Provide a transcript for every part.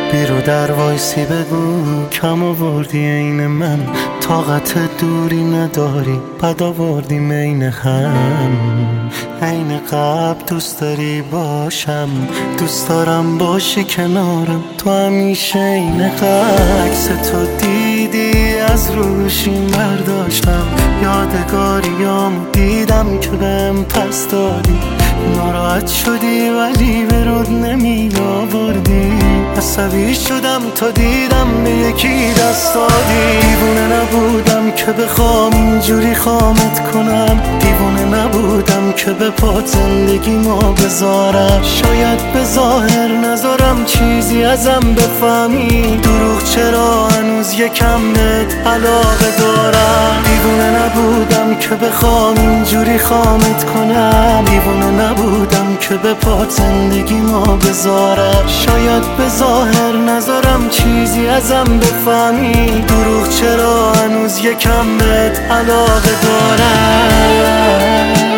بیرو در وایسی بگو کم آوردی عین من، طاقت دوری نداری بد آوردی مین هم. عین قبل دوست داری باشم، دوست دارم باشی کنارم، تو همیشه عین عکس تو دیدی از روشیم برداشتم، یادگاریامو دیدم که بهم پس دادی، ناراحت شدی ولی به رود نمی آوردی، عصبی شدم تا دیدم به یکی دست دادی. دیوونه نبودم که بخوام اینجوری خامت کنم، دیوونه نبودم که به پات زندگی ما بذارم، شاید به ظاهر نذارم چیزی ازم بفهمی، دروغ چرا هنوز یکم بهت علاقه دارم. دیوونه نبودم که بخوام اینجوری خامت کنم، دیوونه نبودم که به پات زندگی ما بذارم، شاید به ظاهر نذارم چیزی ازم بفهمی، دروغ چرا هنوز یکم بهت علاقه دارم.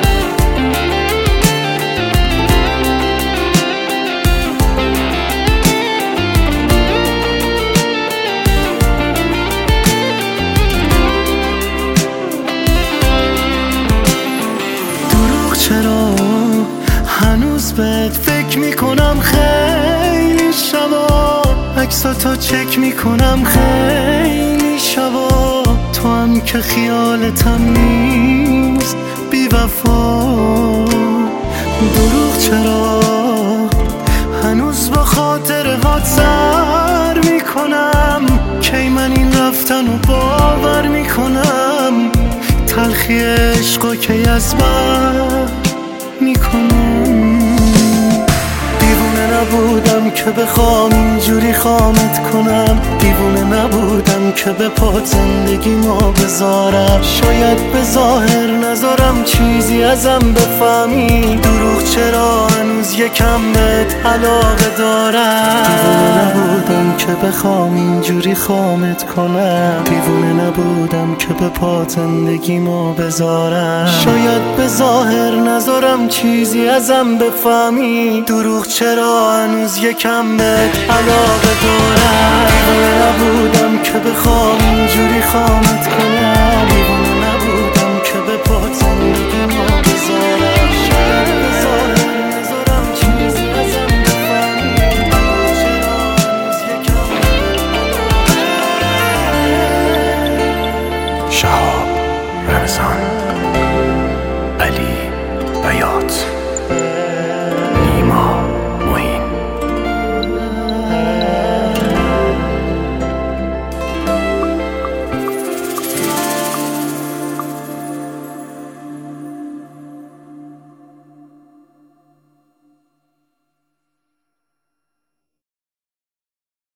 چرا هنوز بهت فکر میکنم خیلی شبا، عکساتو چک میکنم خیلی شبا، تو هم که خیالتم نیست بی وفا. دروغ چرا هنوز با خاطر هات سر میکنم، کی من این رفتن و باور میکنم، تلخی عشقا کی از بر میکنم. دیوونه نبودم که بخوام اینجوری خامت کنم، دیوونه نبودم که به پات زندگی ما بذارم، شاید به ظاهر نذارم چیزی ازم بفهمی، دروغ چرا هنوز یکم بهت علاقه دارم. دیوونه نبودم که بخوام اینجوری خامت کنم، دیوونه نبودم که به پات زندگی ما بذارم، شاید به ظاهر نذارم چیزی ازم بفهمی، دروغ چرا هنوز یکم بهت علاقه دارم. دیوونه نبودم که بخوام اینجوری خامت کنم، دیوونه نبودم که به پات زندگی ما بذارم، شاید به ظاهر نذارم چیزی ازم بفهمی، دروغ چرا هنوز یکم بهت علاقه. شهاب رمضان، علی بیان.